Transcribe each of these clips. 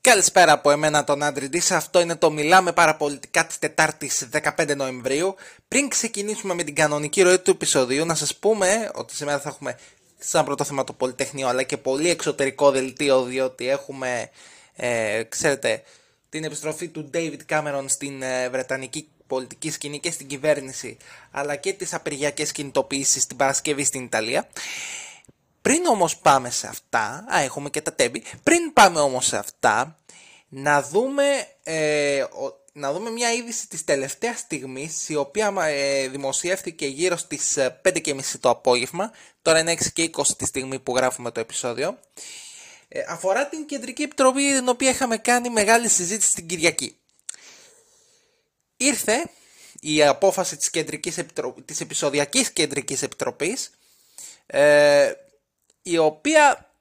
Καλησπέρα από εμένα τον Άντρη Ντίσα. Αυτό είναι το Μιλάμε Παραπολιτικά της Τετάρτης 15 Νοεμβρίου. Πριν ξεκινήσουμε με την κανονική ροή του επεισοδίου, να σας πούμε ότι σήμερα θα έχουμε σαν πρώτο θέμα το Πολυτεχνείο, αλλά και πολύ εξωτερικό δελτίο, διότι έχουμε, ξέρετε, την επιστροφή του David Cameron στην βρετανική πολιτική σκηνή και στην κυβέρνηση, αλλά και τις απεργιακές κινητοποιήσεις την Παρασκευή στην Ιταλία. Πριν όμως πάμε σε αυτά, έχουμε και τα τέμπη, πριν πάμε όμως σε αυτά, να δούμε μια είδηση της τελευταίας στιγμής, η οποία δημοσιεύτηκε γύρω στις 5:30 το απόγευμα, τώρα είναι 6:20 τη στιγμή που γράφουμε το επεισόδιο, αφορά την Κεντρική Επιτροπή, την οποία είχαμε κάνει μεγάλη συζήτηση την Κυριακή. Ήρθε η απόφαση της επεισοδιακής Κεντρικής Επιτροπής, η οποία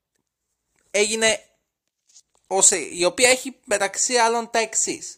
έχει μεταξύ άλλων τα εξής.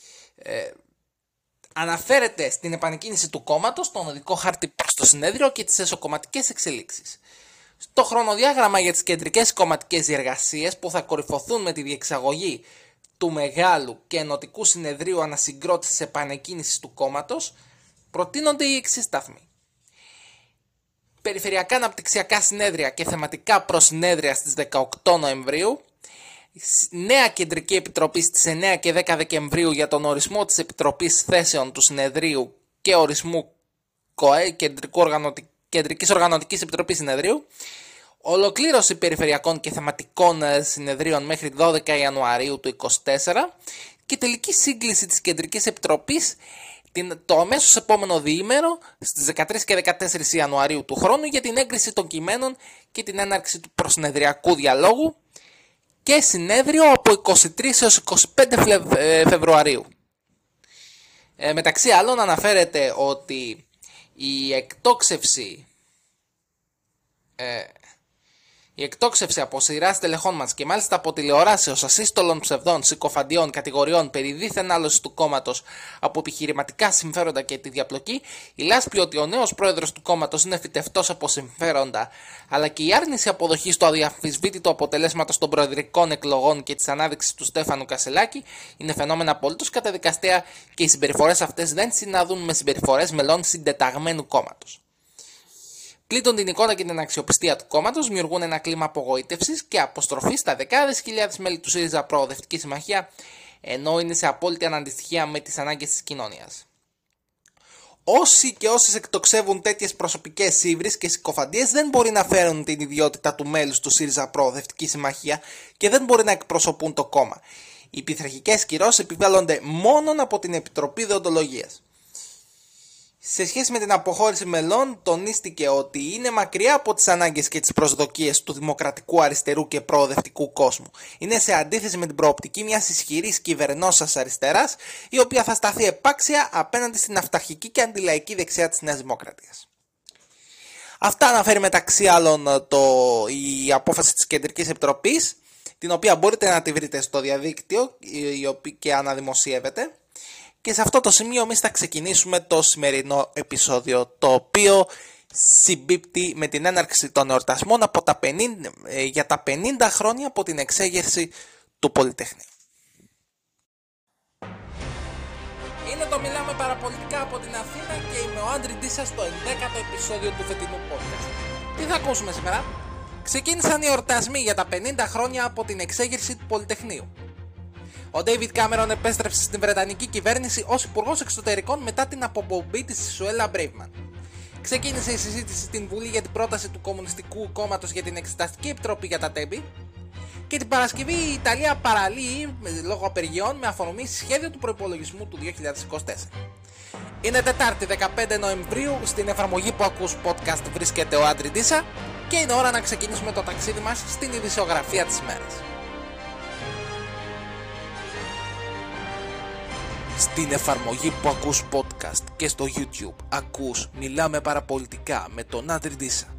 Αναφέρεται στην επανεκκίνηση του κόμματος, τον οδικό χάρτη προς το συνέδριο και τις εσωκομματικές εξελίξεις. Στο χρονοδιάγραμμα για τις κεντρικές κομματικές διεργασίες που θα κορυφωθούν με τη διεξαγωγή του Μεγάλου και Ενωτικού Συνεδρίου Ανασυγκρότησης Επανεκκίνησης του κόμματος, προτείνονται οι εξής σταθμοί. Περιφερειακά αναπτυξιακά συνέδρια και θεματικά προσυνέδρια στις 18 Νοεμβρίου, νέα Κεντρική Επιτροπή στις 9 και 10 Δεκεμβρίου για τον ορισμό της Επιτροπής Θέσεων του Συνεδρίου και ορισμού ΚΟΕ, Κεντρικής Οργανωτικής Επιτροπής Συνεδρίου, ολοκλήρωση περιφερειακών και θεματικών συνεδρίων μέχρι 12 Ιανουαρίου του 2024 και τελική σύγκληση της Κεντρικής Επιτροπής το αμέσως επόμενο διήμερο στις 13 και 14 Ιανουαρίου του χρόνου για την έγκριση των κειμένων και την έναρξη του προσυνεδριακού διαλόγου και συνέδριο από 23 έως 25 Φεβρουαρίου. Μεταξύ άλλων αναφέρεται ότι η εκτόξευση από σειρά στελεχών μας και μάλιστα από τηλεοράσεως ασύστολων ψευδών, συκοφαντιών, κατηγοριών περί δίθεν άλωσης του κόμματος από επιχειρηματικά συμφέροντα και τη διαπλοκή, η λάσπη ότι ο νέος πρόεδρος του κόμματος είναι φυτευτός από συμφέροντα, αλλά και η άρνηση αποδοχής του αδιαμφισβήτητου αποτελέσματος των προεδρικών εκλογών και της ανάδειξης του Στέφανου Κασελάκη είναι φαινόμενα απολύτως καταδικαστέα και οι συμπεριφορές αυτές δεν συνάδουν με συμπεριφορές μελών συντεταγμένου κόμματος. Πλήττουν την εικόνα και την αξιοπιστία του κόμματος, δημιουργούν ένα κλίμα απογοήτευσης και αποστροφή στα δεκάδες χιλιάδες μέλη του ΣΥΡΙΖΑ Προοδευτική Συμμαχία, ενώ είναι σε απόλυτη αναντιστοιχεία με τις ανάγκες της κοινωνίας. Όσοι και όσες εκτοξεύουν τέτοιες προσωπικές ύβρις και συκοφαντίες δεν μπορεί να φέρουν την ιδιότητα του μέλους του ΣΥΡΙΖΑ Προοδευτική Συμμαχία και δεν μπορεί να εκπροσωπούν το κόμμα. Οι πειθαρχικές κυρώσεις επιβάλλονται μόνον από την Επιτροπή Δεοντολογίας. Σε σχέση με την αποχώρηση μελών, τονίστηκε ότι είναι μακριά από τις ανάγκες και τις προσδοκίες του δημοκρατικού αριστερού και προοδευτικού κόσμου. Είναι σε αντίθεση με την προοπτική μιας ισχυρής κυβερνώσας αριστεράς, η οποία θα σταθεί επάξια απέναντι στην αυταρχική και αντιλαϊκή δεξιά της Νέας Δημοκρατίας. Αυτά αναφέρει μεταξύ άλλων η απόφαση της Κεντρικής Επιτροπής, την οποία μπορείτε να τη βρείτε στο διαδίκτυο και αναδημοσιεύεται. Και σε αυτό το σημείο εμείς θα ξεκινήσουμε το σημερινό επεισόδιο, το οποίο συμπίπτει με την έναρξη των εορτασμών για τα 50 χρόνια από την εξέγερση του Πολυτεχνείου. Είναι το Μιλάμε Παραπολιτικά από την Αθήνα και είμαι ο Άντρη Ντίσα στο 11ο επεισόδιο του φετινού podcast. Τι θα ακούσουμε σήμερα? Ξεκίνησαν οι εορτασμοί για τα 50 χρόνια από την εξέγερση του Πολυτεχνείου. Ο David Cameron επέστρεψε στην Βρετανική κυβέρνηση ως Υπουργός Εξωτερικών μετά την αποπομπή της Σουέλα Μπρέιμαν. Ξεκίνησε η συζήτηση στην Βουλή για την πρόταση του Κομμουνιστικού Κόμματος για την Εξεταστική Επιτροπή για τα τέμπη και την Παρασκευή η Ιταλία παραλύει λόγω απεργιών με αφορμή σχέδιο του προϋπολογισμού του 2024. Είναι Τετάρτη 15 Νοεμβρίου, στην εφαρμογή που ακούς podcast βρίσκεται ο Άντρη Ντίσα και είναι ώρα να ξεκινήσουμε το ταξίδι μας στην ειδησιογραφία της ημέρας. Στην εφαρμογή που ακούς podcast και στο YouTube ακούς Μιλάμε Παραπολιτικά με τον Άντρη Ντίσα.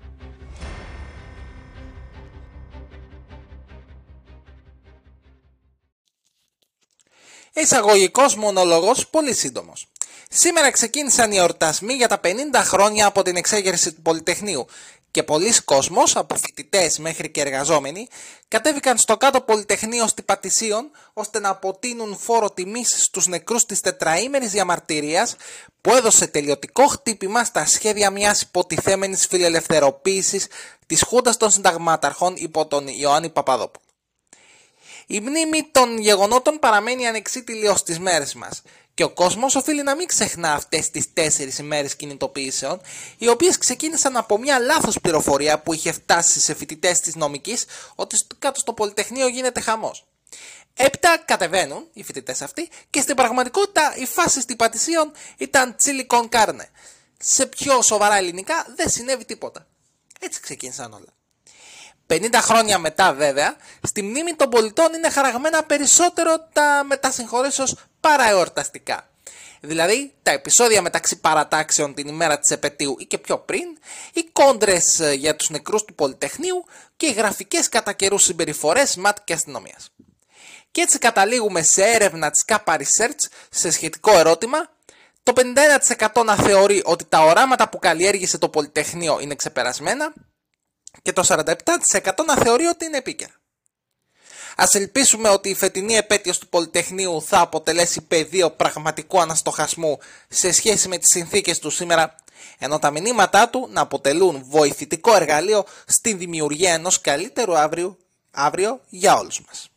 Εισαγωγικός μονόλογος πολύ σύντομος. Σήμερα ξεκίνησαν οι εορτασμοί για τα 50 χρόνια από την εξέγερση του Πολυτεχνείου Και πολλοί κόσμος, από φοιτητές μέχρι και εργαζόμενοι, κατέβηκαν στο κάτω Πολυτεχνείο στη Πατησίων ώστε να αποτείνουν φόρο τιμής στους νεκρούς της τετραήμερης διαμαρτυρίας που έδωσε τελειωτικό χτύπημα στα σχέδια μιας υποτιθέμενης φιλελευθεροποίησης της Χούντας των Συνταγμάταρχων υπό τον Ιωάννη Παπαδόπουλο. Η μνήμη των γεγονότων παραμένει ανεξίτηλη ως τις μέρες μας και ο κόσμος οφείλει να μην ξεχνά αυτές τις 4 ημέρες κινητοποιήσεων, οι οποίες ξεκίνησαν από μια λάθος πληροφορία που είχε φτάσει σε φοιτητές της νομικής ότι κάτω στο Πολυτεχνείο γίνεται χαμός. Έπειτα κατεβαίνουν οι φοιτητές αυτοί και στην πραγματικότητα η φάση στην Πατησίων ήταν τσίλι κον κάρνε. Σε πιο σοβαρά ελληνικά δεν συνέβη τίποτα. Έτσι ξεκίνησαν όλα. 50 χρόνια μετά βέβαια, στη μνήμη των πολιτών είναι χαραγμένα περισσότερο τα μετασυγχωρήσεως παραεορταστικά. Δηλαδή τα επεισόδια μεταξύ παρατάξεων την ημέρα της επετείου ή και πιο πριν, οι κόντρες για τους νεκρούς του Πολυτεχνείου και οι γραφικές κατά καιρούς συμπεριφορές ΜΑΤ και αστυνομίας. Και έτσι καταλήγουμε σε έρευνα της ΚΑΠΑ Research σε σχετικό ερώτημα, το 51% να θεωρεί ότι τα οράματα που καλλιέργησε το Πολυτεχνείο είναι ξεπερασμένα και το 47% να θεωρεί ότι είναι επίκαιρα. Ας ελπίσουμε ότι η φετινή επέτειος του Πολυτεχνείου θα αποτελέσει πεδίο πραγματικού αναστοχασμού σε σχέση με τις συνθήκες του σήμερα, ενώ τα μηνύματά του να αποτελούν βοηθητικό εργαλείο στην δημιουργία ενός καλύτερου αύριο για όλους μας.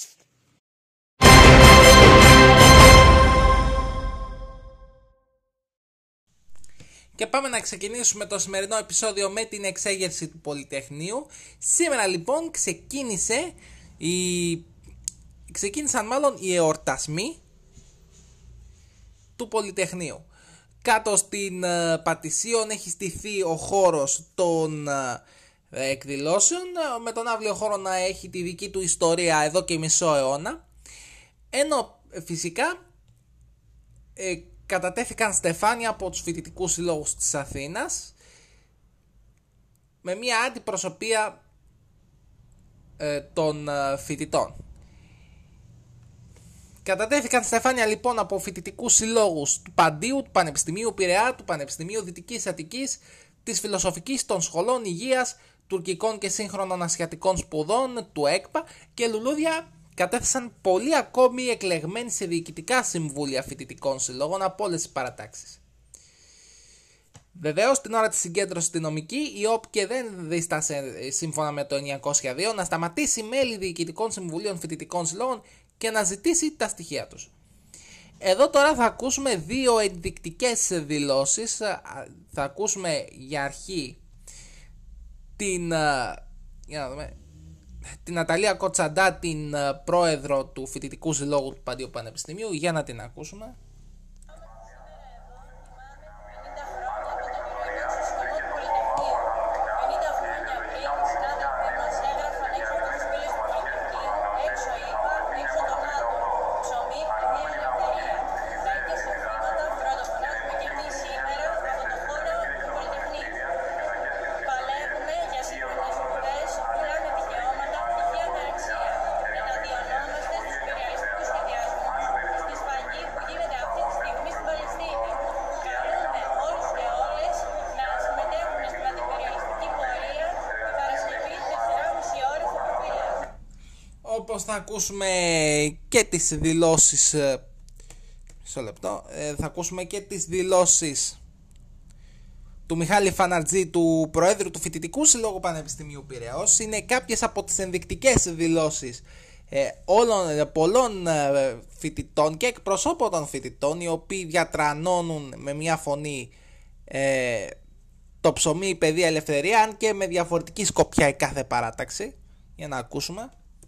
Και πάμε να ξεκινήσουμε το σημερινό επεισόδιο με την εξέγερση του Πολυτεχνείου. Σήμερα λοιπόν ξεκίνησαν οι εορτασμοί του Πολυτεχνείου. Κάτω στην Πατησίων έχει στηθεί ο χώρος των εκδηλώσεων, με τον αύριο χώρο να έχει τη δική του ιστορία εδώ και μισό αιώνα. Ενώ φυσικά κατατέθηκαν στεφάνια από τους φοιτητικούς συλλόγους της Αθήνας με μια αντιπροσωπεία των φοιτητών. Κατατέθηκαν στεφάνια λοιπόν από φοιτητικούς συλλόγους του Παντίου, του Πανεπιστημίου Πειραιά, του Πανεπιστημίου Δυτικής Αττικής, της Φιλοσοφικής των Σχολών Υγείας, Τουρκικών και Σύγχρονων Ασιατικών Σπουδών, του ΕΚΠΑ και λουλούδια κατέθεσαν πολλοί ακόμη εκλεγμένοι σε διοικητικά συμβούλια φοιτητικών συλλόγων από όλες τις παρατάξεις. Βεβαίως, την ώρα της συγκέντρωσης στη νομική, η ΟΠ και δεν δίστασε σύμφωνα με το 902 να σταματήσει μέλη διοικητικών συμβουλίων φοιτητικών συλλόγων και να ζητήσει τα στοιχεία τους. Εδώ τώρα θα ακούσουμε δύο ενδεικτικές δηλώσεις. Θα ακούσουμε για αρχή την Ναταλία Κοτσαντά, την πρόεδρο του Φοιτητικού Συλλόγου του Παντίου Πανεπιστημίου, για να την ακούσουμε. Όπως θα ακούσουμε και τις δηλώσεις θα ακούσουμε και τις δηλώσεις του Μιχάλη Φαναρτζή, του Προέδρου του Φοιτητικού Συλλόγου Πανεπιστημίου Πειραιώς. Είναι κάποιες από τις ενδεικτικές δηλώσεις πολλών φοιτητών και εκπροσώπων των φοιτητών, οι οποίοι διατρανώνουν με μια φωνή το ψωμί, η παιδεία, ελευθερία, αν και με διαφορετική σκοπιά η κάθε παράταξη. Για να ακούσουμε.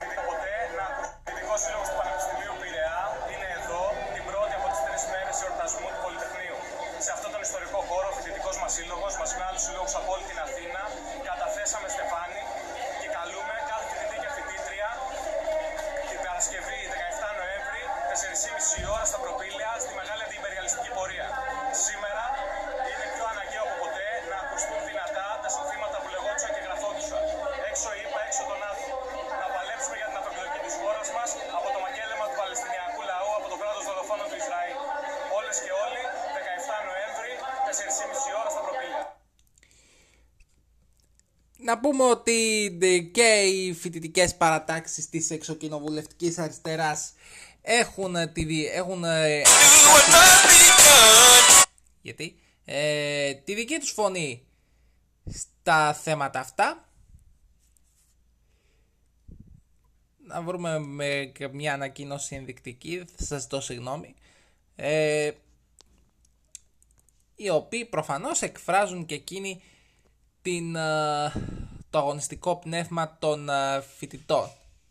Σύλλογος μαζί με άλλους συλλόγους από όλη την Αθήνα καταθέσαμε στεφάνι και καλούμε κάθε φοιτητή και φοιτήτρια την Παρασκευή 17 Νοέμβρη 4.30 η ώρα στα Προπήλαια στη μεγάλη αντιυπεριαλιστική πορεία. Σήμερα είναι πιο αναγκαίο από ποτέ να ακουστούν δυνατά τα συνθήματα που λεγόντουσαν και γραφόντουσαν. Έξω είπα, έξω τον άδειο. Να Να πούμε ότι και οι φοιτητικές παρατάξεις της εξοκοινοβουλευτικής αριστεράς έχουν τη δική τους φωνή στα θέματα αυτά. Να βρούμε και μια ανακοίνωση ενδεικτική, θα σας ζητώ συγγνώμη, οι οποίοι προφανώς εκφράζουν και εκείνοι το αγωνιστικό πνεύμα των φοιτητών.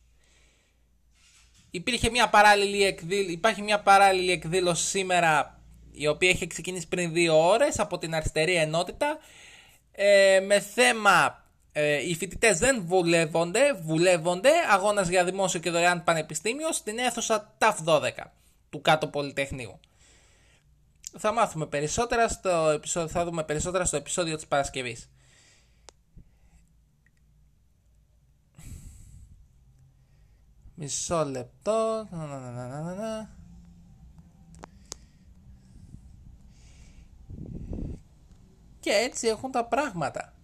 Υπάρχει μια παράλληλη εκδήλωση σήμερα, η οποία έχει ξεκινήσει πριν 2 ώρες από την Αριστερή Ενότητα, με θέμα οι φοιτητές δεν βουλεύονται, αγώνας για δημόσιο και δωρεάν πανεπιστήμιο στην αίθουσα ΤΑΦ 12 του Κάτω Πολυτεχνείου. Θα μάθουμε περισσότερα θα δούμε περισσότερα στο επεισόδιο της Παρασκευής. Μισό λεπτό. Και έτσι έχουν τα πράγματα.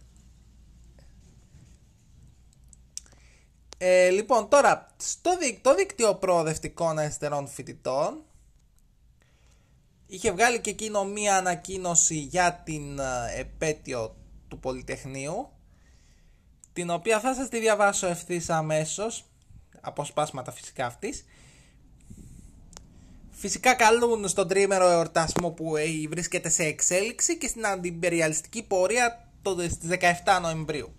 Λοιπόν, τώρα, το δίκτυο προοδευτικών αριστερών φοιτητών είχε βγάλει και εκείνο μία ανακοίνωση για την επέτειο του Πολυτεχνείου, την οποία θα σας τη διαβάσω ευθύς αμέσως, αποσπάσματα φυσικά αυτής. Φυσικά καλούν στον τριήμερο εορτασμό που βρίσκεται σε εξέλιξη και στην αντιπεριαλιστική πορεία στις 17 Νοεμβρίου.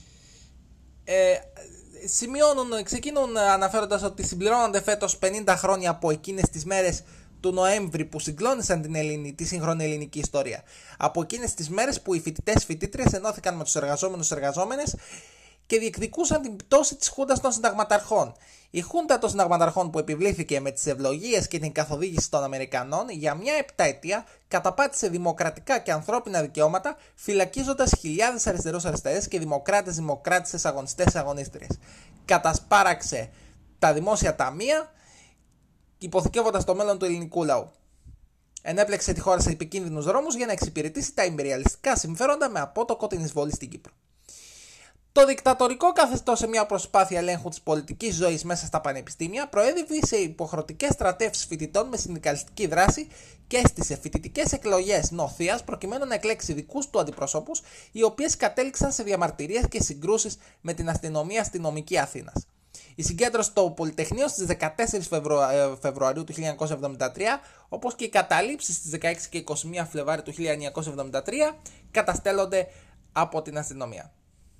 Ξεκινούν αναφέροντας ότι συμπληρώνονται φέτος 50 χρόνια από εκείνες τις μέρες του Νοέμβρη που συγκλώνησαν τη σύγχρονη ελληνική ιστορία. Από εκείνες τις μέρες που οι φοιτητές-φοιτήτριες ενώθηκαν με τους εργαζόμενες και διεκδικούσαν την πτώση της Χούντας των Συνταγματαρχών. Η Χούντα των Συνταγματαρχών, που επιβλήθηκε με τις ευλογίες και την καθοδήγηση των Αμερικανών, για μια επταετία καταπάτησε δημοκρατικά και ανθρώπινα δικαιώματα, φυλακίζοντας χιλιάδες αριστερούς-αριστερές και δημοκράτες-δημοκράτισσες, αγωνιστές-αγωνίστριες. Κατασπάραξε τα δημόσια ταμεία, υποθηκεύοντας το μέλλον του ελληνικού λαού. Ενέπλεξε τη χώρα σε επικίνδυνους δρόμους για να εξυπηρετήσει τα ιμπεριαλιστικά συμφέροντα με απότοκο την εισβολή στην Κύπρο. Το δικτατορικό καθεστώς, σε μια προσπάθεια ελέγχου της πολιτικής ζωής μέσα στα πανεπιστήμια, προέδειβε σε υποχρεωτικές στρατεύσεις φοιτητών με συνδικαλιστική δράση και έστησε φοιτητικές εκλογές νοθείας προκειμένου να εκλέξει δικούς του αντιπροσώπους, οι οποίες κατέληξαν σε διαμαρτυρίες και συγκρούσεις με την αστυνομία στη νομική Αθήνας. Η συγκέντρωση στο Πολυτεχνείο στις 14 Φεβρουαρίου του 1973, όπως και οι καταλήψεις στις 16 και 21 Φλεβάρι του 1973, καταστέλλονται από την αστυνομία.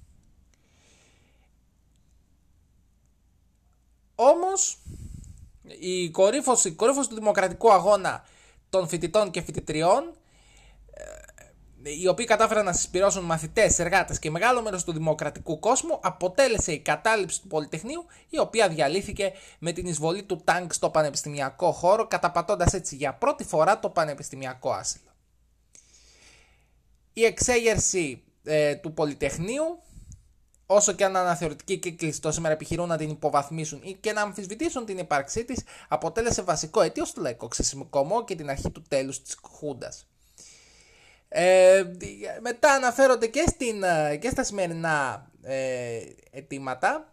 Όμως, η κορύφωση του δημοκρατικού αγώνα των φοιτητών και φοιτητριών, οι οποίοι κατάφεραν να συσπυρώσουν μαθητές, εργάτες και μεγάλο μέρος του δημοκρατικού κόσμου, αποτέλεσε η κατάληψη του Πολυτεχνείου, η οποία διαλύθηκε με την εισβολή του τάγκ στο πανεπιστημιακό χώρο, καταπατώντας έτσι για πρώτη φορά το πανεπιστημιακό άσυλο. Η εξέγερση του Πολυτεχνείου, όσο και αν αναθεωρητικοί κύκλοι στο σήμερα επιχειρούν να την υποβαθμίσουν ή και να αμφισβητήσουν την ύπαρξή της, αποτέλεσε βασικό αίτιο στο λαϊκό ξεσηκωμό και την αρχή του τέλους της Χούντας. Μετά αναφέρονται και στα σημερινά αιτήματα.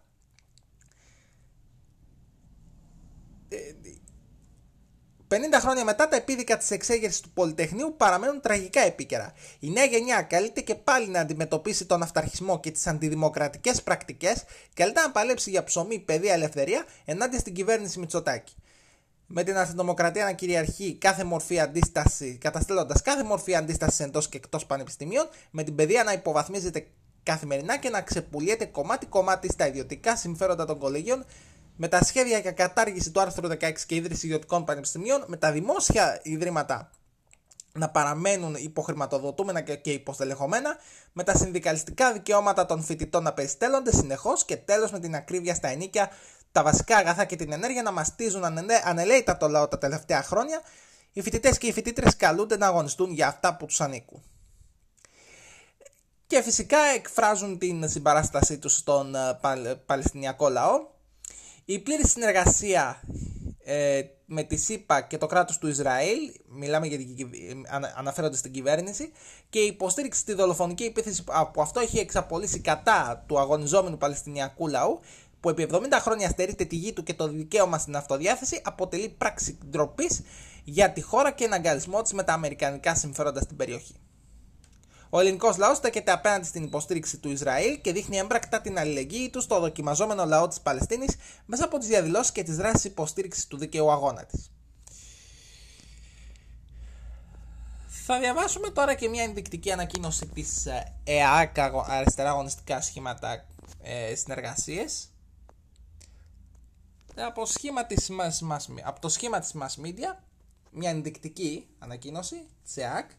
50 χρόνια μετά, τα επίδικα της εξέγερσης του Πολυτεχνείου παραμένουν τραγικά επίκαιρα. Η νέα γενιά καλείται και πάλι να αντιμετωπίσει τον αυταρχισμό και τις αντιδημοκρατικές πρακτικές, καλείται να παλέψει για ψωμί, παιδεία, ελευθερία ενάντια στην κυβέρνηση Μητσοτάκη. Με την αστυνομοκρατία να κυριαρχεί κάθε μορφή αντίσταση, καταστέλλοντας κάθε μορφή αντίσταση εντός και εκτός πανεπιστημίων, με την παιδεία να υποβαθμίζεται καθημερινά και να ξεπουλιέται κομμάτι-κομμάτι στα ιδιωτικά συμφέροντα των κολεγίων, με τα σχέδια για κατάργηση του άρθρου 16 και ίδρυση ιδιωτικών πανεπιστημίων, με τα δημόσια ιδρύματα να παραμένουν υποχρηματοδοτούμενα και υποστελεχωμένα, με τα συνδικαλιστικά δικαιώματα των φοιτητών να περιστέλλονται συνεχώς και τέλος με την ακρίβεια στα ενίκια, τα βασικά αγαθά και την ενέργεια να μαστίζουν ανελαίητα το λαό τα τελευταία χρόνια. Οι φοιτητές και οι φοιτήτρες καλούνται να αγωνιστούν για αυτά που τους ανήκουν. Και φυσικά εκφράζουν την συμπαράστασή τους στον Παλαιστινιακό λαό. Η πλήρη συνεργασία με τη ΣΥΠΑ και το κράτος του Ισραήλ, αναφέρονται στην κυβέρνηση, και η υποστήριξη στη δολοφονική επίθεση που αυτό έχει εξαπολύσει κατά του αγωνιζόμενου Παλαιστινιακού λαού, που επί 70 χρόνια στερείται τη γη του και το δικαίωμα στην αυτοδιάθεση, αποτελεί πράξη ντροπής για τη χώρα και εναγκαλισμό της με τα αμερικανικά συμφέροντα στην περιοχή. Ο ελληνικός λαός στέκεται απέναντι στην υποστήριξη του Ισραήλ και δείχνει έμπρακτα την αλληλεγγύη του στο δοκιμαζόμενο λαό της Παλαιστίνης μέσα από τις διαδηλώσεις και τις δράσεις υποστήριξης του δικαίου αγώνα της. Θα διαβάσουμε τώρα και μια ενδεικτική ανακοίνωση της ΕΑΚ, Αριστερά Αγωνιστικά Σχήματα Συνεργασίες, από το σχήμα της Mass Media, μια ενδεικτική ανακοίνωση της ΕΑΚ,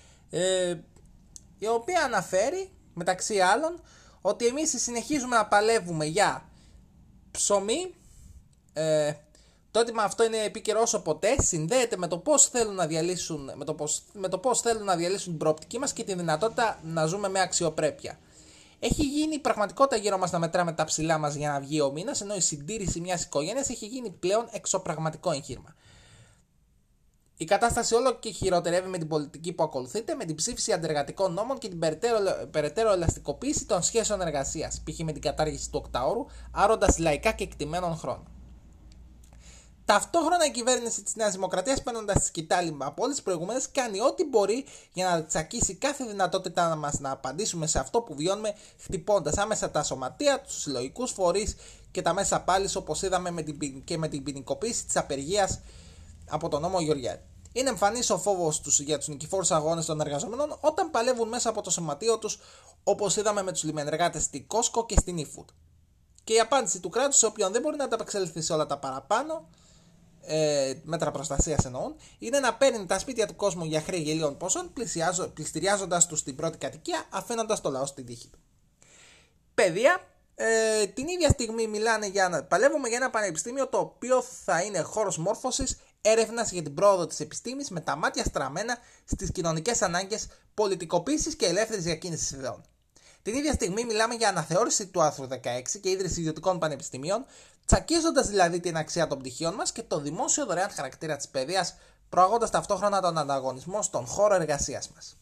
η οποία αναφέρει μεταξύ άλλων ότι εμείς συνεχίζουμε να παλεύουμε για ψωμί. Το αίτημα αυτό είναι επίκαιρο όσο ποτέ, συνδέεται με το πώς θέλουν να διαλύσουν, την προοπτική μας και τη δυνατότητα να ζούμε με αξιοπρέπεια. Έχει γίνει πραγματικότητα γύρω μας να μετράμε τα ψηλά μας για να βγει ο μήνας, ενώ η συντήρηση μιας οικογένειας έχει γίνει πλέον εξωπραγματικό εγχείρημα. Η κατάσταση όλο και χειροτερεύει με την πολιτική που ακολουθείται, με την ψήφιση αντεργατικών νόμων και την περαιτέρω ελαστικοποίηση των σχέσεων εργασίας, π.χ. με την κατάργηση του οκτάωρου, άροντας λαϊκά και εκτιμένων χρόνων. Ταυτόχρονα η κυβέρνηση της Νέας Δημοκρατίας, παίρνοντας τη σκητάλη από όλες τις προηγούμενες, κάνει ό,τι μπορεί για να τσακίσει κάθε δυνατότητά μας να απαντήσουμε σε αυτό που βιώνουμε, χτυπώντας άμεσα τα σωματεία, τους συλλογικούς φορείς και τα μέσα πάλης, όπως είδαμε με την ποινικοποίηση της απεργίας από τον νόμο Γεωργιάδη. Είναι εμφανής ο φόβος τους για τους νικηφόρους αγώνες των εργαζομένων όταν παλεύουν μέσα από το σωματείο τους, όπως είδαμε με τους λιμενεργάτες στην Κόσκο και στην eFood. Και η απάντηση του κράτους, σε όποιον δεν μπορεί να ανταπεξέλθει σε όλα τα παραπάνω μέτρα προστασίας εννοούν, είναι να παίρνει τα σπίτια του κόσμου για χρέη γελίων ποσών, πληστηριάζοντας τους στην πρώτη κατοικία, αφήνοντας το λαό στην τύχη του. Παιδεία. Την ίδια στιγμή παλεύουμε για ένα πανεπιστήμιο το οποίο θα είναι χώρος μόρφωσης, έρευνας για την πρόοδο της επιστήμης, με τα μάτια στραμμένα στις κοινωνικές ανάγκες, πολιτικοποίησης και ελεύθερης διακίνησης ιδεών. Την ίδια στιγμή μιλάμε για αναθεώρηση του άρθρου 16 και ίδρυση ιδιωτικών πανεπιστημίων, τσακίζοντας δηλαδή την αξία των πτυχίων μας και το δημόσιο δωρεάν χαρακτήρα της παιδείας, προαγώντας ταυτόχρονα τον ανταγωνισμό στον χώρο εργασίας μας.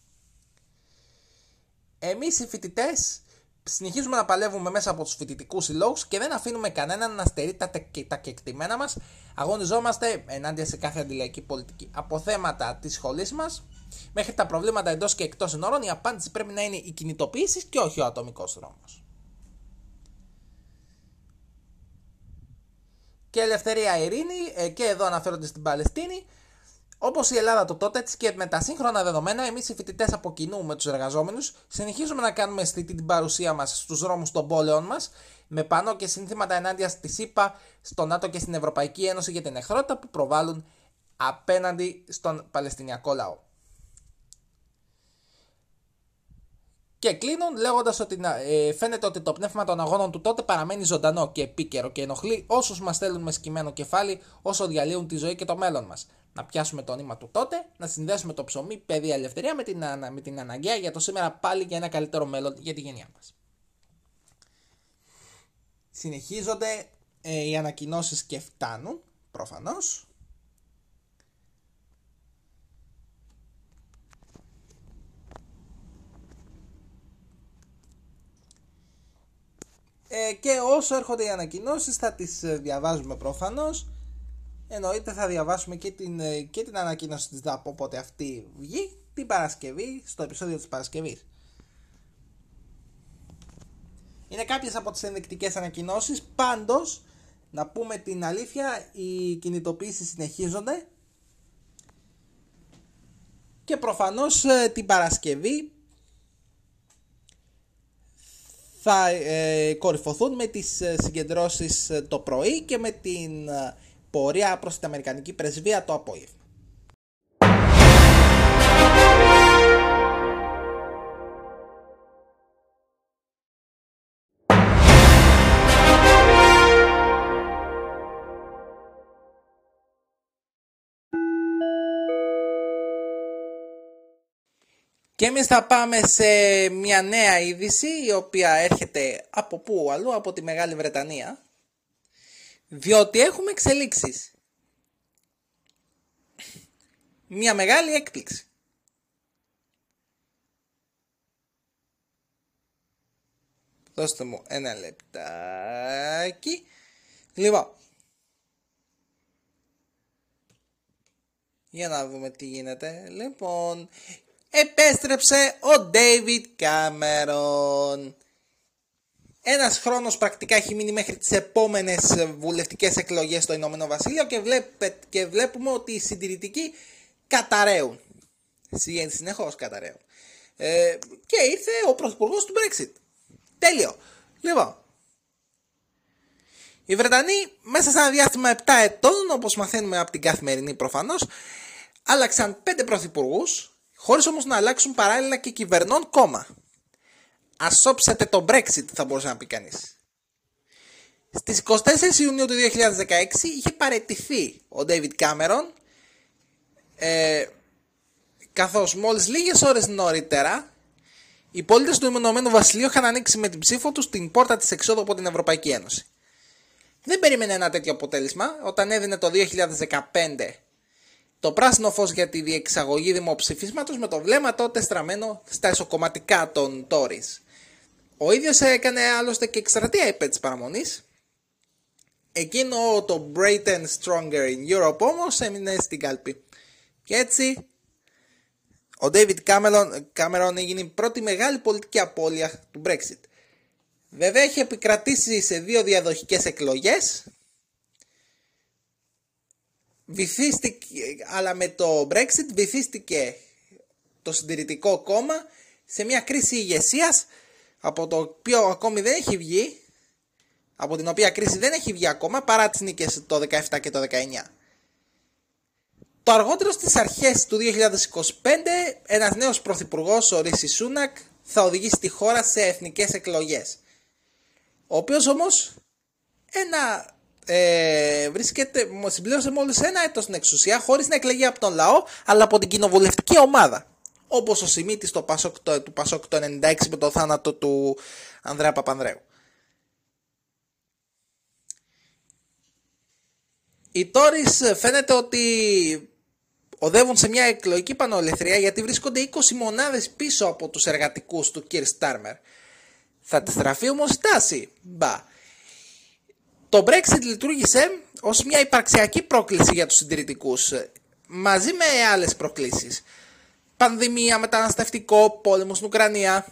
Εμείς οι φοιτητές συνεχίζουμε να παλεύουμε μέσα από τους φοιτητικούς συλλόγους και δεν αφήνουμε κανέναν να στερεί τα κεκτημένα μας. Αγωνιζόμαστε ενάντια σε κάθε αντιλαϊκή πολιτική. Από θέματα της σχολής μας μέχρι τα προβλήματα εντός και εκτός συνόρων, η απάντηση πρέπει να είναι η κινητοποίηση και όχι ο ατομικός δρόμος. Και ελευθερία, ειρήνη, και εδώ αναφέρονται στην Παλαιστίνη. Όπως η Ελλάδα το τότε της και με τα σύγχρονα δεδομένα, εμείς οι φοιτητές από κοινού με τους εργαζόμενους συνεχίζουμε να κάνουμε αισθητή την παρουσία μας στους δρόμους των πόλεων μας, με πανό και σύνθηματα ενάντια στη ΣΥΠΑ, στο ΝΑΤΟ και στην Ευρωπαϊκή Ένωση για την εχθρότητα που προβάλλουν απέναντι στον Παλαιστινιακό λαό. Και κλείνουν λέγοντας ότι φαίνεται ότι το πνεύμα των αγώνων του τότε παραμένει ζωντανό και επίκαιρο και ενοχλεί όσους μας θέλουν με σκυμμένο κεφάλι όσο διαλύουν τη ζωή και το μέλλον μας. Να πιάσουμε το νήμα του τότε, να συνδέσουμε το ψωμί, παιδεία, ελευθερία με την αναγκαία για το σήμερα πάλι για ένα καλύτερο μέλλον για τη γενιά μας. Συνεχίζονται οι ανακοινώσεις και φτάνουν, προφανώς. Και όσο έρχονται οι ανακοινώσεις θα τις διαβάζουμε προφανώς. Εννοείται θα διαβάσουμε και την ανακοίνωση της ΔΑΠ όποτε αυτή βγει την Παρασκευή, στο επεισόδιο της Παρασκευής. Είναι κάποιες από τις ενδεικτικές ανακοινώσεις. Πάντως, να πούμε την αλήθεια, οι κινητοποιήσεις συνεχίζονται και προφανώς την Παρασκευή θα κορυφωθούν με τις συγκεντρώσεις το πρωί και με την πορεία προς την Αμερικανική Πρεσβεία το απόγευμα. Και εμείς θα πάμε σε μια νέα είδηση η οποία έρχεται από πού αλλού, από τη Μεγάλη Βρετανία, διότι έχουμε εξελίξεις. μια μεγάλη έκπληξη. Δώστε μου ένα λεπτάκι. Λοιπόν, για να δούμε τι γίνεται. Λοιπόν, επέστρεψε ο David Cameron. Ένας χρόνος πρακτικά έχει μείνει μέχρι τις επόμενες βουλευτικές εκλογές στο Ηνωμένο Βασίλειο και βλέπουμε ότι οι συντηρητικοί καταραίουν. Συνεχώς καταραίουν. Και ήρθε ο πρωθυπουργός του Brexit. Τέλειο. Λοιπόν, οι Βρετανοί μέσα σε ένα διάστημα 7 ετών, όπως μαθαίνουμε από την Καθημερινή προφανώς, άλλαξαν 5 πρωθυπουργούς, χωρίς όμως να αλλάξουν παράλληλα και κυβερνών κόμμα. Ας σώψετε το Brexit, θα μπορούσε να πει κανείς. Στις 24 Ιουνίου του 2016 είχε παραιτηθεί ο David Cameron, καθώς μόλις λίγες ώρες νωρίτερα οι πολίτες του Ηνωμένου Βασιλείου είχαν ανοίξει με την ψήφο τους την πόρτα της εξόδου από την Ευρωπαϊκή Ένωση. Δεν περίμενε ένα τέτοιο αποτέλεσμα όταν έδινε το 2015 το πράσινο φως για τη διεξαγωγή δημοψηφίσματος με το βλέμμα τότε στραμμένο στα εσωκομματικά των Tories. Ο ίδιος έκανε άλλωστε και εκστρατεία υπέρ της παραμονής. Εκείνο το Britain Stronger in Europe όμως έμεινε στην κάλπη. Και έτσι ο David Cameron έγινε η πρώτη μεγάλη πολιτική απώλεια του Brexit. Βέβαια έχει επικρατήσει σε 2 διαδοχικές εκλογές, αλλά με το Brexit βυθίστηκε το συντηρητικό κόμμα σε μια κρίση ηγεσίας από το οποίο ακόμη δεν έχει βγει, από την οποία κρίση δεν έχει βγει ακόμα παρά τις νίκες το 17 και το 19. Το αργότερο στις αρχές του 2025 ένας νέος πρωθυπουργός, ο Ρίση Σούνακ, θα οδηγήσει τη χώρα σε εθνικές εκλογές. Ο οποίος όμως συμπλήρωσε μόλις 1 έτος στην εξουσία χωρίς να εκλεγεί από τον λαό αλλά από την κοινοβουλευτική ομάδα. Όπως ο Σιμίτης του Πασόκ το 96 με το θάνατο του Ανδρέα Παπανδρέου. Οι Tories φαίνεται ότι οδεύουν σε μια εκλογική πανολεθρία γιατί βρίσκονται 20 μονάδες πίσω από τους εργατικούς του Keir Starmer. Θα τη στραφεί όμως η τάση. Μπα. Το Brexit λειτουργήσε ως μια υπαρξιακή πρόκληση για τους συντηρητικούς, μαζί με άλλες προκλήσεις. Πανδημία, μεταναστευτικό, πόλεμο στην Ουκρανία.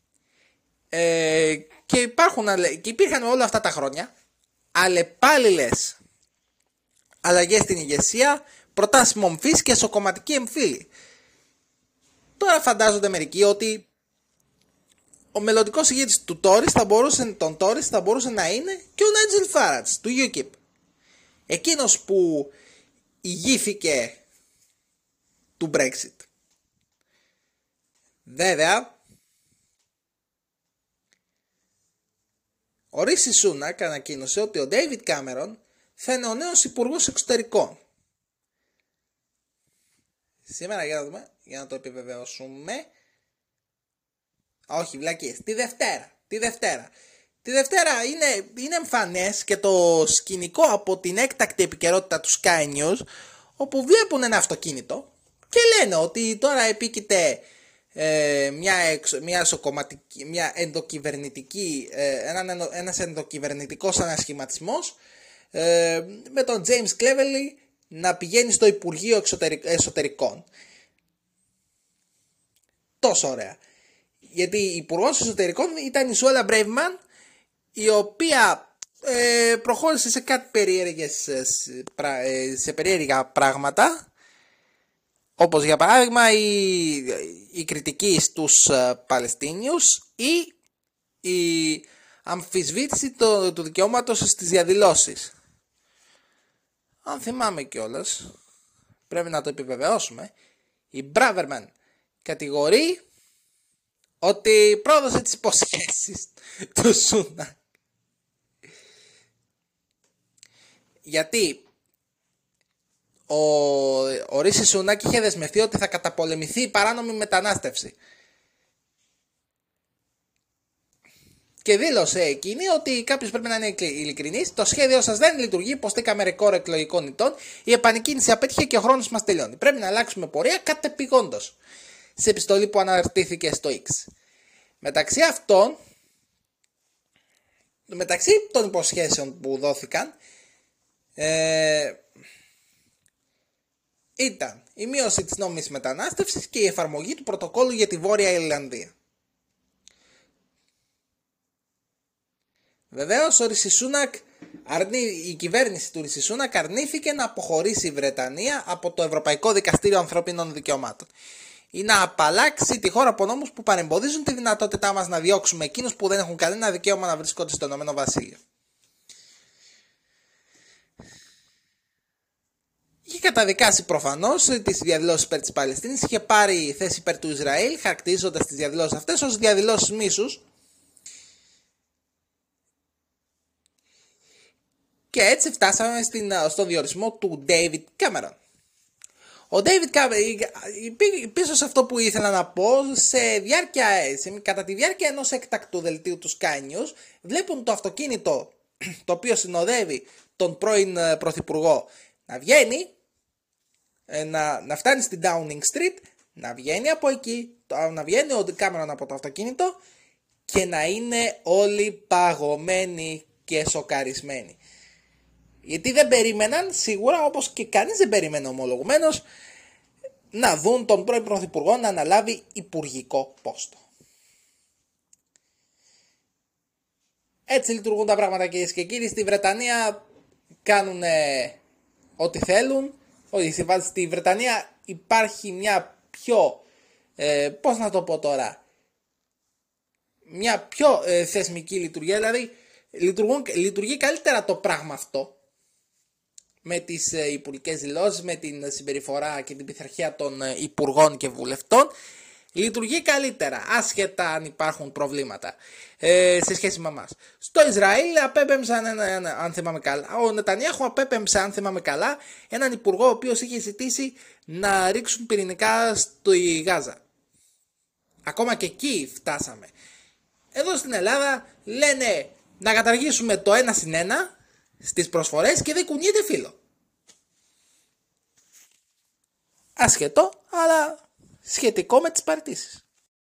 Και υπήρχαν όλα αυτά τα χρόνια αλλεπάλληλες αλλαγές στην ηγεσία, προτάσεις μομφής και εσωκομματική εμφύλη. Τώρα φαντάζονται μερικοί ότι ο μελλοντικός ηγέτης των Tories θα μπορούσε να είναι και ο Nigel Farage του UKIP. Εκείνος που ηγήθηκε του Brexit. Βέβαια, ο Ρίση Σούνακ ανακοίνωσε ότι ο David Cameron θα είναι ο νέος υπουργός εξωτερικών. Σήμερα για να δούμε, για να το επιβεβαιώσουμε. Όχι, βλακίες. Τη Δευτέρα είναι εμφανές και το σκηνικό από την έκτακτη επικαιρότητα του Sky News, όπου βλέπουν ένα αυτοκίνητο και λένε ότι τώρα επίκειται ένας ενδοκυβερνητικός ανασχηματισμός με τον James Cleverly να πηγαίνει στο Υπουργείο Εσωτερικών. Τόσο ωραία. Γιατί η Υπουργός Εσωτερικών ήταν η Σουέλα Μπρέιμαν, η οποία προχώρησε σε κάτι σε περίεργα πράγματα, όπως για παράδειγμα η κριτική στους Παλαιστίνιους ή η αμφισβήτηση του δικαιώματος στις διαδηλώσεις. Αν θυμάμαι κιόλας, πρέπει να το επιβεβαιώσουμε, η Μπράβερμαν κατηγορεί ότι πρόδωσε τις υποσχέσεις του Σούνακ. Γιατί ο Ρίση Σούνακ είχε δεσμευτεί ότι θα καταπολεμηθεί η παράνομη μετανάστευση. Και δήλωσε εκείνη ότι κάποιος πρέπει να είναι ειλικρινής. Το σχέδιό σας δεν λειτουργεί, υποστήκαμε ρεκόρ εκλογικών ηττών. Η επανεκκίνηση απέτυχε και ο χρόνος μας τελειώνει. Πρέπει να αλλάξουμε πορεία κατεπηγόντως. Σε επιστολή που αναρτήθηκε στο X. Μεταξύ των υποσχέσεων που δόθηκαν ήταν η μείωση της νόμιμης μετανάστευσης και η εφαρμογή του πρωτοκόλλου για τη Βόρεια Ιρλανδία. Βεβαίως, η κυβέρνηση του Ρισι Σούνακ αρνήθηκε να αποχωρήσει η Βρετανία από το Ευρωπαϊκό Δικαστήριο Ανθρωπίνων Δικαιωμάτων ή να απαλλάξει τη χώρα από νόμους που παρεμποδίζουν τη δυνατότητά μας να διώξουμε εκείνους που δεν έχουν κανένα δικαίωμα να βρίσκονται στο Ηνωμένο Βασίλειο. Είχε καταδικάσει προφανώς τις διαδηλώσεις υπέρ της Παλαιστίνης, είχε πάρει θέση υπέρ του Ισραήλ, χαρακτηρίζοντας τις διαδηλώσεις αυτές ως διαδηλώσεις μίσους. Και έτσι φτάσαμε στο διορισμό του David Cameron. Ο David Cameron, πίσω σε αυτό που ήθελα να πω, κατά τη διάρκεια ενός έκτακτου δελτίου του Sky News, βλέπουν το αυτοκίνητο το οποίο συνοδεύει τον πρώην πρωθυπουργό να βγαίνει, να φτάνει στην Downing Street, να βγαίνει από εκεί, να βγαίνει ο Cameron από το αυτοκίνητο και να είναι όλοι παγωμένοι και σοκαρισμένοι. Γιατί δεν περίμεναν, σίγουρα όπως και κανείς δεν περίμενε ομολογουμένως, να δουν τον πρώην πρωθυπουργό να αναλάβει υπουργικό πόστο. Έτσι λειτουργούν τα πράγματα, κυρίες και κύριοι. Στη Βρετανία κάνουν ό,τι θέλουν. Στη Βρετανία υπάρχει μια πιο, πώς να το πω τώρα, μια πιο θεσμική λειτουργία. Δηλαδή λειτουργεί καλύτερα το πράγμα αυτό με τις υπουργικές δηλώσεις, με την συμπεριφορά και την πειθαρχία των υπουργών και βουλευτών. Λειτουργεί καλύτερα, άσχετα αν υπάρχουν προβλήματα σε σχέση με εμάς. Στο Ισραήλ απέπεμψαν, αν θυμάμαι καλά, ο Νετανιάχου απέπεμψε, αν θυμάμαι καλά, έναν υπουργό ο οποίος είχε ζητήσει να ρίξουν πυρηνικά στη Γάζα. Ακόμα και εκεί φτάσαμε. Εδώ στην Ελλάδα λένε να καταργήσουμε το 1+1 στις προσφορές και δεν κουνιέται φύλλο. Ασχετό, αλλά σχετικό με τις παραιτήσεις.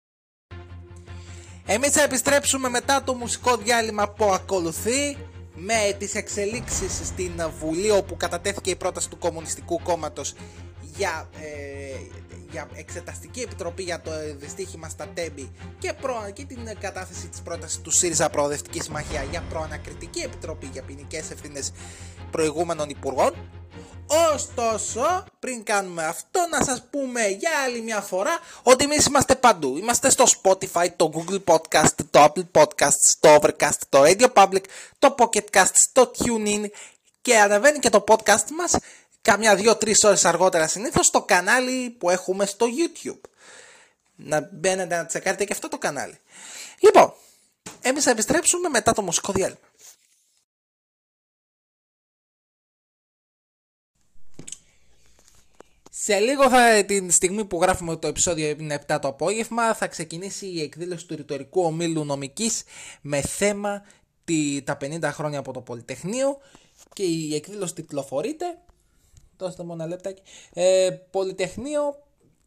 Εμείς θα επιστρέψουμε μετά το μουσικό διάλειμμα που ακολουθεί με τις εξελίξεις στην Βουλή, όπου κατατέθηκε η πρόταση του Κομμουνιστικού Κόμματος για εξεταστική επιτροπή για το δυστύχημα στα Τέμπη και την κατάθεση της πρότασης του ΣΥΡΙΖΑ Προοδευτική Συμμαχία για προανακριτική επιτροπή για ποινικές ευθύνες προηγούμενων υπουργών. Ωστόσο, πριν κάνουμε αυτό, να σας πούμε για άλλη μια φορά ότι εμείς είμαστε παντού. Είμαστε στο Spotify, το Google Podcast, το Apple Podcast, το Overcast, το Radio Public, το Pocket Cast, το TuneIn, και ανεβαίνει και το podcast μας καμιά 2-3 ώρες αργότερα συνήθως στο κανάλι που έχουμε στο YouTube. Να μπαίνετε να τσεκάρετε και αυτό το κανάλι. Λοιπόν, εμείς θα επιστρέψουμε μετά το μουσικό διάλειμμα. Σε λίγο, την στιγμή που γράφουμε το επεισόδιο, είναι 7 το απόγευμα, θα ξεκινήσει η εκδήλωση του ρητορικού ομίλου νομικής με θέμα τα 50 χρόνια από το Πολυτεχνείο, και η εκδήλωση τιτλοφορείται, δώστε μου ένα λεπτάκι, Πολυτεχνείο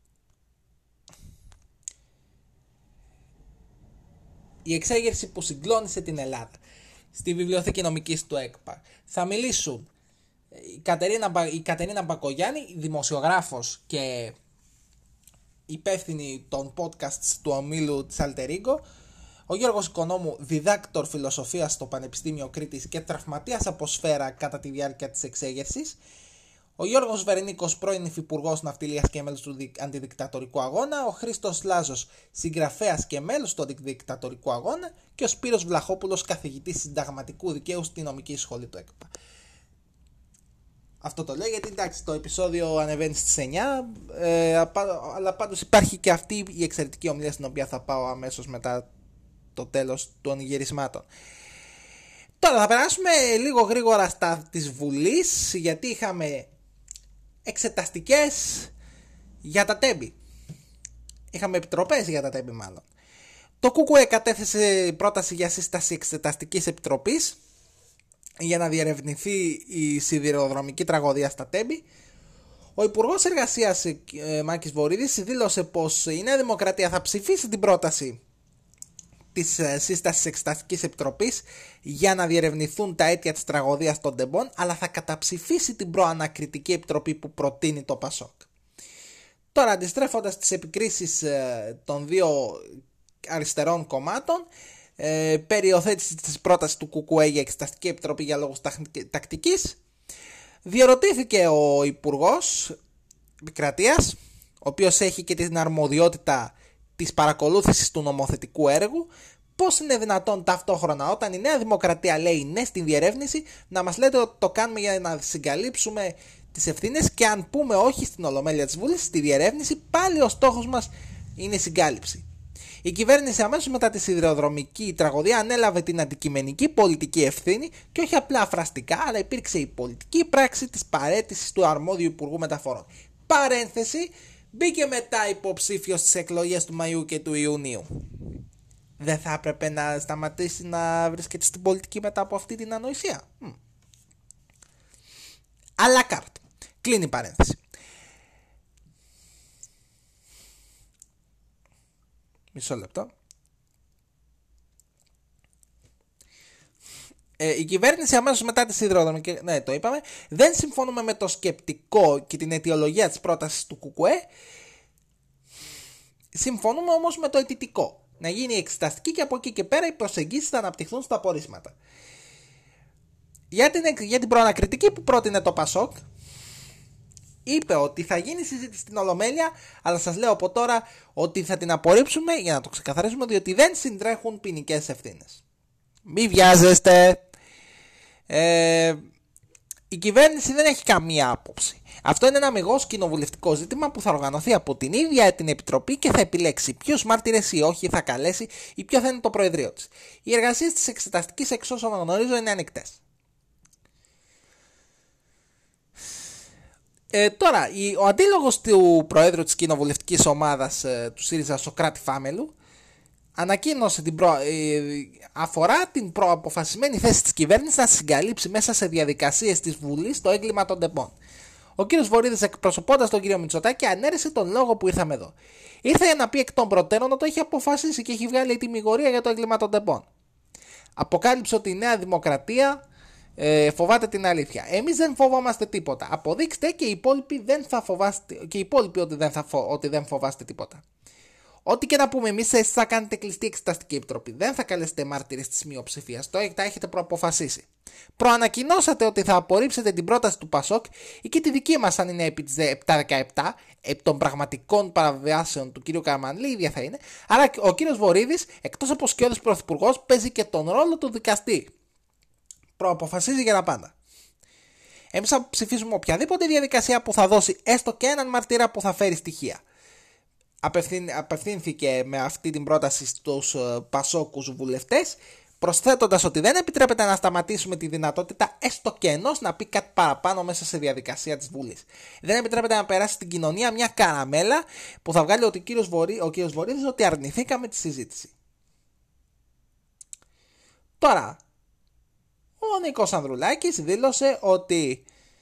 η εξέγερση που συγκλώνησε την Ελλάδα, στη Βιβλιοθήκη Νομικής του ΕΚΠΑ. Θα μιλήσουν η Κατερίνα Μπακογιάννη, δημοσιογράφος και υπεύθυνη των podcasts του ομίλου της Alter Ego, ο Γιώργος Οικονόμου, διδάκτορ φιλοσοφίας στο Πανεπιστήμιο Κρήτης και τραυματίας από σφαίρα κατά τη διάρκεια της εξέγερσης, ο Γιώργος Βερνίκος, πρώην υφυπουργός ναυτιλίας και μέλος του αντιδικτατορικού αγώνα, ο Χρήστος Λάζος, συγγραφέας και μέλος του αντιδικτατορικού αγώνα, και ο Σπύρος Βλαχόπουλος, καθηγητής συνταγματικού δικαίου στη νομική σχολή του ΕΚΠΑ. Αυτό το λέω γιατί, εντάξει, το επεισόδιο ανεβαίνει στις 9, αλλά πάντως υπάρχει και αυτή η εξαιρετική ομιλία στην οποία θα πάω αμέσως μετά το τέλος των γυρισμάτων. Τώρα θα περάσουμε λίγο γρήγορα στα της Βουλής, γιατί είχαμε εξεταστικές για τα Τέμπη. Είχαμε επιτροπές για τα Τέμπη μάλλον. Το ΚΚΕ κατέθεσε πρόταση για σύσταση εξεταστικής επιτροπής για να διερευνηθεί η σιδηροδρομική τραγωδία στα Τέμπη. Ο Υπουργός Εργασίας Μάκης Βορίδης δήλωσε πως η Νέα Δημοκρατία θα ψηφίσει την πρόταση της σύστασης εξεταστικής επιτροπής για να διερευνηθούν τα αίτια της τραγωδίας των Τεμπών, αλλά θα καταψηφίσει την προανακριτική επιτροπή που προτείνει το ΠΑΣΟΚ. Τώρα, αντιστρέφοντας τις επικρίσεις των δύο αριστερών κομμάτων, περί υιοθέτησης της πρότασης του ΚΚΕ για εξεταστική επιτροπή για λόγους τακτικής, διερωτήθηκε ο Υπουργός Επικρατείας, ο οποίος έχει και την αρμοδιότητα της παρακολούθησης του νομοθετικού έργου, πώς είναι δυνατόν ταυτόχρονα όταν η Νέα Δημοκρατία λέει ναι στην διερεύνηση να μας λέτε ότι το κάνουμε για να συγκαλύψουμε τις ευθύνες, και αν πούμε όχι στην Ολομέλεια της Βουλής στη διερεύνηση, πάλι ο στόχος μας είναι η συγκάλυψη. Η κυβέρνηση αμέσως μετά τη σιδηροδρομική τραγωδία ανέλαβε την αντικειμενική πολιτική ευθύνη και όχι απλά φραστικά, αλλά υπήρξε η πολιτική πράξη της παραίτησης του αρμόδιου Υπουργού Μεταφορών. Παρένθεση, μπήκε μετά υποψήφιος στις εκλογές του Μαΐου και του Ιουνίου. Δεν θα έπρεπε να σταματήσει να βρίσκεται στην πολιτική μετά από αυτή την ανοησία? Αλλά κάρτ. Κλείνει η παρένθεση. Μισό λεπτό. Η κυβέρνηση αμέσως μετά τη σιδηροδρομική, ναι, το είπαμε, δεν συμφωνούμε με το σκεπτικό και την αιτιολογία της πρότασης του ΚΚΕ. Συμφωνούμε όμως με το αιτητικό. Να γίνει εξεταστική και από εκεί και πέρα οι προσεγγίσεις θα αναπτυχθούν στα πορίσματα. Για την προανακριτική που πρότεινε το ΠΑΣΟΚ, είπε ότι θα γίνει συζήτηση στην Ολομέλεια, αλλά σας λέω από τώρα ότι θα την απορρίψουμε για να το ξεκαθαρίσουμε, διότι δεν συντρέχουν ποινικές ευθύνες. Μη βιάζεστε. Η κυβέρνηση δεν έχει καμία άποψη. Αυτό είναι ένα αμιγώς κοινοβουλευτικό ζήτημα που θα οργανωθεί από την ίδια την Επιτροπή και θα επιλέξει ποιους μάρτυρες ή όχι θα καλέσει ή ποιο θα είναι το Προεδρείο της. Οι εργασίες της εξεταστικής, εξ όσων γνωρίζω, είναι ανοιχτές. Τώρα, ο αντίλογος του Προέδρου της κοινοβουλευτικής ομάδας του ΣΥΡΙΖΑ, Σωκράτη Φάμελου, ανακοίνωσε αφορά την προαποφασισμένη θέση της κυβέρνησης να συγκαλύψει μέσα σε διαδικασίες της Βουλής το έγκλημα των Τεμπών. Ο κ. Βορίδης, εκπροσωπώντας τον κ. Μητσοτάκη, ανέρεσε τον λόγο που ήρθαμε εδώ. Ήρθε για να πει εκ των προτέρων ότι έχει αποφασίσει και έχει βγάλει τιμιγορία για το έγκλημα των Τεμπών. Αποκάλυψε ότι η Νέα Δημοκρατία φοβάται την αλήθεια. Εμείς δεν φοβόμαστε τίποτα. Αποδείξτε και οι υπόλοιποι, ότι δεν φοβάστε τίποτα. Ό,τι και να πούμε εμείς, εσείς θα κάνετε κλειστή εξεταστική επιτροπή. Δεν θα καλέσετε μάρτυρες της μειοψηφίας. Το έχετε προαποφασίσει. Προανακοινώσατε ότι θα απορρίψετε την πρόταση του ΠΑΣΟΚ ή και τη δική μας, αν είναι επί της 7-17, επί των πραγματικών παραβιάσεων του κ. Καραμανλή, ίδια θα είναι. Άρα ο κ. Βορίδης, εκτός από σκιώδης πρωθυπουργός, παίζει και τον ρόλο του δικαστή. Προαποφασίζει για τα πάντα. Εμείς θα ψηφίσουμε οποιαδήποτε διαδικασία που θα δώσει έστω και έναν μαρτυρά που θα φέρει στοιχεία. Απευθύνθηκε με αυτή την πρόταση στους πασόκους βουλευτές, προσθέτοντας ότι δεν επιτρέπεται να σταματήσουμε τη δυνατότητα έστω και ενός να πει κάτι παραπάνω μέσα σε διαδικασία της Βουλής. Δεν επιτρέπεται να περάσει στην κοινωνία μια καραμέλα που θα βγάλει ότι ο κύριος Βορίδης ότι αρνηθήκαμε τη συζήτηση. Τώρα, ο Νίκος Ανδρουλάκης δήλωσε ότι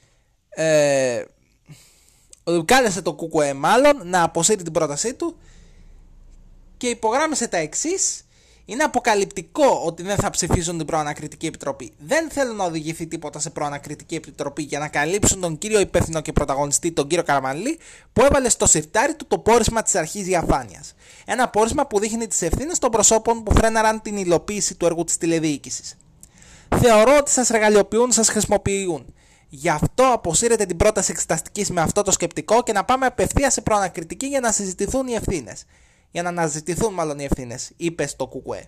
κάλεσε το ΚΚΕ μάλλον να αποσύρει την πρότασή του και υπογράμμισε τα εξής. Είναι αποκαλυπτικό ότι δεν θα ψηφίσουν την προανακριτική επιτροπή. Δεν θέλουν να οδηγηθεί τίποτα σε προανακριτική επιτροπή για να καλύψουν τον κύριο υπεύθυνο και πρωταγωνιστή, τον κύριο Καραμανλή, που έβαλε στο σιρτάρι του το πόρισμα της αρχής διαφάνειας. Ένα πόρισμα που δείχνει τις ευθύνες των προσώπων που φρέναραν την υλοποίηση του έργου της τηλεδιοίκησης. Θεωρώ ότι σας εργαλειοποιούν, σας χρησιμοποιούν. Γι' αυτό αποσύρετε την πρόταση εξεταστικής με αυτό το σκεπτικό και να πάμε απευθείας σε προανακριτική για να συζητηθούν οι ευθύνες. Για να αναζητηθούν μάλλον οι ευθύνες, είπε στο ΚΚΕ.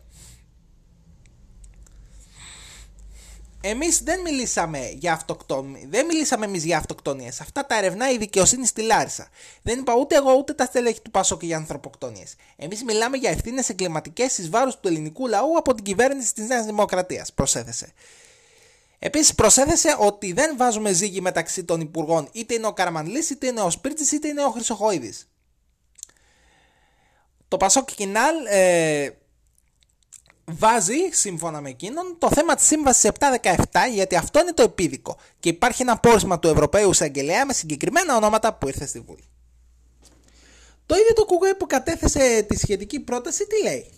Εμείς δεν μιλήσαμε για αυτοκτονίες. Αυτά τα ερευνάει η δικαιοσύνη στη Λάρισα. Δεν είπα ούτε εγώ ούτε τα στελέχη του ΠΑΣΟΚ για ανθρωποκτονίες. Εμείς μιλάμε για ευθύνες εγκληματικές εις βάρος του ελληνικού λαού από την κυβέρνηση της Νέας Δημοκρατίας, προσέθεσε. Επίσης προσέθεσε ότι δεν βάζουμε ζύγι μεταξύ των υπουργών, είτε είναι ο Καραμανλής, είτε είναι ο Σπίρτζης, είτε είναι ο Χρυσοχοΐδης. Το Πασόκ Κινάλ βάζει, σύμφωνα με εκείνον, το θέμα της Σύμβασης 717, γιατί αυτό είναι το επίδικο. Και υπάρχει ένα πόρισμα του Ευρωπαίου Εισαγγελέα με συγκεκριμένα ονόματα που ήρθε στη Βουλή. Το ίδιο το ΚΚΕ που κατέθεσε τη σχετική πρόταση τι λέει?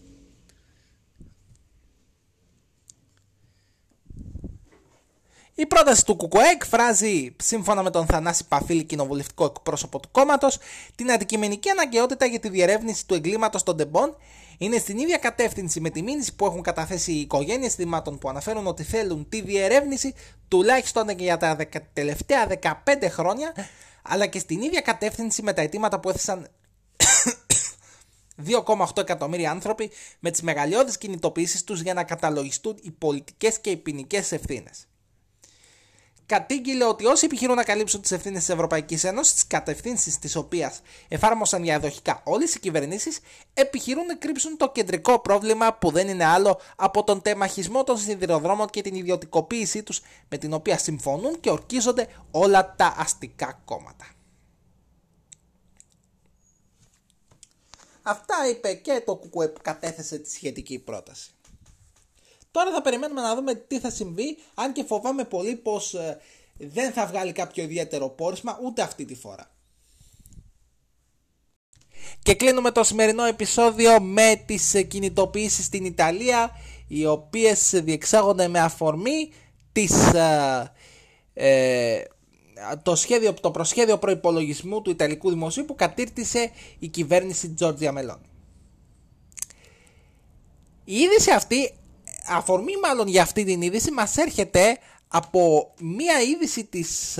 Η πρόταση του ΚΚΕ εκφράζει, σύμφωνα με τον Θανάση Παφίλη, κοινοβουλευτικό εκπρόσωπο του κόμματος, την αντικειμενική αναγκαιότητα για τη διερεύνηση του εγκλήματος των τεμπών. Είναι στην ίδια κατεύθυνση με τη μήνυση που έχουν καταθέσει οι οικογένειες θυμάτων που αναφέρουν ότι θέλουν τη διερεύνηση τουλάχιστον για τα τελευταία 15 χρόνια, αλλά και στην ίδια κατεύθυνση με τα αιτήματα που έθεσαν 2,8 εκατομμύρια άνθρωποι με τις μεγαλειώδεις κινητοποιήσεις τους για να καταλογιστούν οι πολιτικές και οι ποινικές ευθύνες. Κατήγγειλε ότι όσοι επιχειρούν να καλύψουν τις ευθύνες της Ευρωπαϊκής Ένωσης, τις κατευθύνσεις τις οποίες εφάρμοσαν διαδοχικά όλες οι κυβερνήσεις, επιχειρούν να κρύψουν το κεντρικό πρόβλημα που δεν είναι άλλο από τον τεμαχισμό των σιδηροδρόμων και την ιδιωτικοποίησή τους, με την οποία συμφωνούν και ορκίζονται όλα τα αστικά κόμματα. Αυτά είπε και το ΚΚΕ που κατέθεσε τη σχετική πρόταση. Τώρα θα περιμένουμε να δούμε τι θα συμβεί, αν και φοβάμαι πολύ πως δεν θα βγάλει κάποιο ιδιαίτερο πόρισμα ούτε αυτή τη φορά. Και κλείνουμε το σημερινό επεισόδιο με τις κινητοποιήσεις στην Ιταλία, οι οποίες διεξάγονται με αφορμή το προσχέδιο προϋπολογισμού του Ιταλικού Δημοσίου που κατήρτισε η κυβέρνηση Τζόρτζια Μελόνι. Η είδηση αυτή, αφορμή μάλλον για αυτή την είδηση, μας έρχεται από μία είδηση της...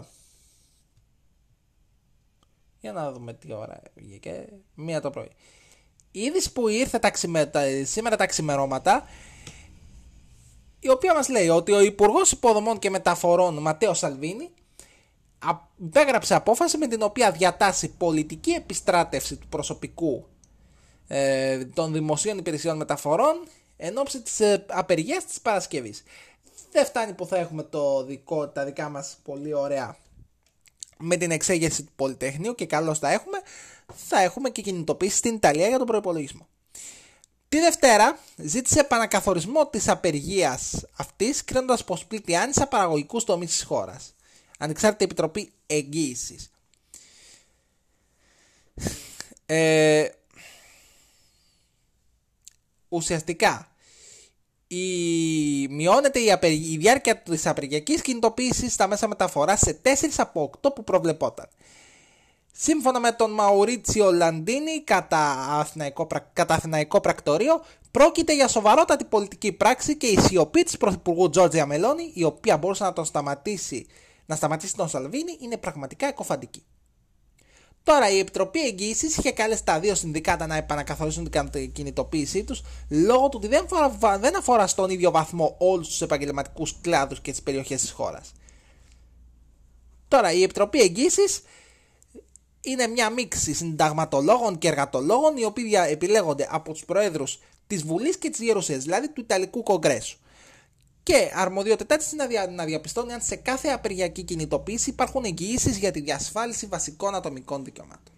για να δούμε τι ώρα βγήκε, 1 το πρωί. Η είδηση που ήρθε σήμερα τα ξημερώματα, η οποία μας λέει ότι ο Υπουργός Υποδομών και Μεταφορών Ματέο Σαλβίνι υπέγραψε απόφαση με την οποία διατάσσει πολιτική επιστράτευση του προσωπικού των δημοσίων υπηρεσιών μεταφορών εν ώψη της απεργίας της Παρασκευής. Δεν φτάνει που θα έχουμε τα δικά μας πολύ ωραία με την εξέγερση του Πολυτεχνείου, και καλώς θα έχουμε και κινητοποίηση στην Ιταλία για τον προϋπολογισμό. Τη Δευτέρα ζήτησε επανακαθορισμό της απεργίας αυτής, κρίνοντας πως πλήττει άνισα παραγωγικούς τομείς της χώρας. Ανεξάρτητη Επιτροπή Εγγύησης. Ουσιαστικά μειώνεται η διάρκεια της απεργιακής κινητοποίησης στα μέσα μεταφοράς σε 4 από 8 που προβλεπόταν. Σύμφωνα με τον Μαουρίτσιο Λαντίνι, κατά Αθηναϊκό Πρακτορείο, πρόκειται για σοβαρότατη πολιτική πράξη και η σιωπή της Πρωθυπουργού Τζόρτζια Μελόνι, η οποία μπορούσε να σταματήσει τον Σαλβίνι, είναι πραγματικά εκοφαντική. Τώρα, η Επιτροπή Εγγύησης είχε καλέσει τα δύο συνδικάτα να επανακαθορίσουν την κινητοποίησή τους, λόγω του ότι δεν αφορά στον ίδιο βαθμό όλους τους επαγγελματικούς κλάδους και τις περιοχές της χώρας. Τώρα, η Επιτροπή Εγγύησης είναι μια μίξη συνταγματολόγων και εργατολόγων, οι οποίοι επιλέγονται από τους προέδρους της Βουλής και της Γερουσίας, δηλαδή του Ιταλικού Κογκρέσου. Και αρμοδιότητά της είναι να διαπιστώνει αν σε κάθε απεργιακή κινητοποίηση υπάρχουν εγγυήσεις για τη διασφάλιση βασικών ατομικών δικαιωμάτων.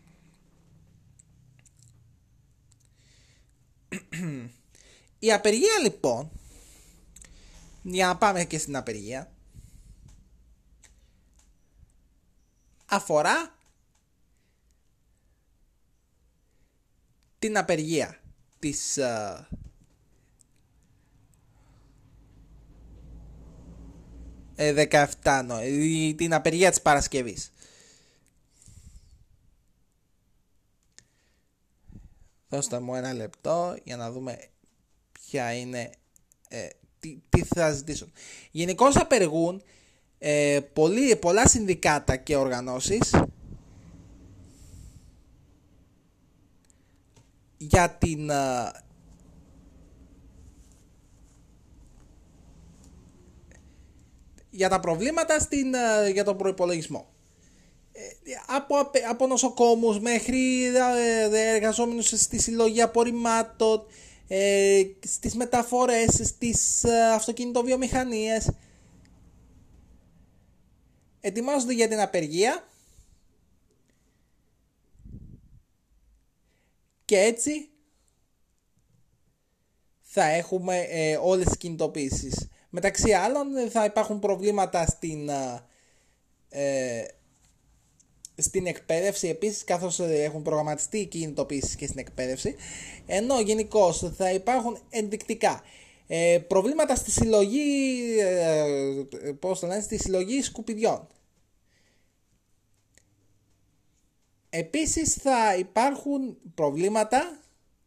Η απεργία λοιπόν, για να πάμε και στην απεργία, αφορά την απεργία της την απεργία της Παρασκευής. Δώστε μου ένα λεπτό για να δούμε ποια είναι, τι θα ζητήσουν. Γενικώς απεργούν πολλά συνδικάτα και οργανώσεις για τα προβλήματα για τον προϋπολογισμό. Από νοσοκόμους μέχρι εργαζόμενους στη συλλογή απορριμμάτων, στις μεταφορές, στις αυτοκινητοβιομηχανίες. Ετοιμάζονται για την απεργία και έτσι θα έχουμε όλες τις κινητοποιήσεις. Μεταξύ άλλων θα υπάρχουν προβλήματα στην εκπαίδευση επίσης, καθώς έχουν προγραμματιστεί οι κινητοποιήσεις και στην εκπαίδευση, ενώ γενικώς θα υπάρχουν ενδεικτικά προβλήματα στη συλλογή, στη συλλογή σκουπιδιών. Επίσης θα υπάρχουν προβλήματα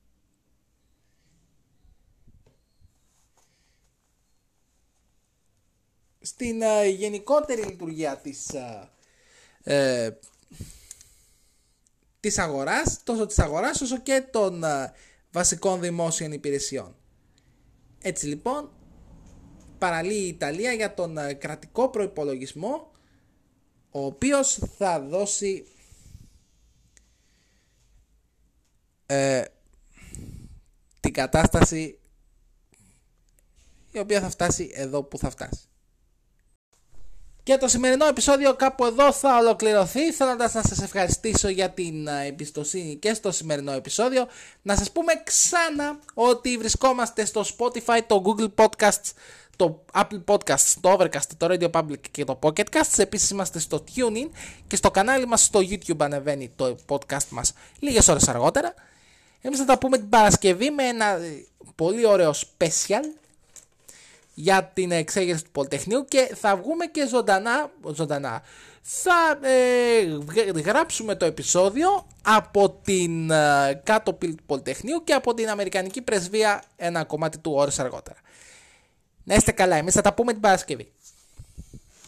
στην γενικότερη λειτουργία της αγοράς, τόσο της αγοράς όσο και των βασικών δημόσιων υπηρεσιών. Έτσι λοιπόν παραλύει η Ιταλία για τον κρατικό προϋπολογισμό, ο οποίος θα δώσει την κατάσταση η οποία θα φτάσει εδώ που θα φτάσει. Και το σημερινό επεισόδιο κάπου εδώ θα ολοκληρωθεί, θέλοντας να σας ευχαριστήσω για την εμπιστοσύνη και στο σημερινό επεισόδιο. Να σας πούμε ξανά ότι βρισκόμαστε στο Spotify, το Google Podcasts, το Apple Podcasts, το Overcast, το Radio Public και το Pocket Casts. Επίσης είμαστε στο TuneIn και στο κανάλι μας στο YouTube ανεβαίνει το podcast μας λίγες ώρες αργότερα. Εμείς θα τα πούμε την Παρασκευή με ένα πολύ ωραίο special για την εξέγερση του Πολυτεχνείου και θα βγούμε και ζωντανά. Θα γράψουμε το επεισόδιο από την κάτω πύλη του Πολυτεχνείου και από την Αμερικανική Πρεσβεία ένα κομμάτι του ώρες αργότερα. Να είστε καλά, εμείς θα τα πούμε την Παρασκευή.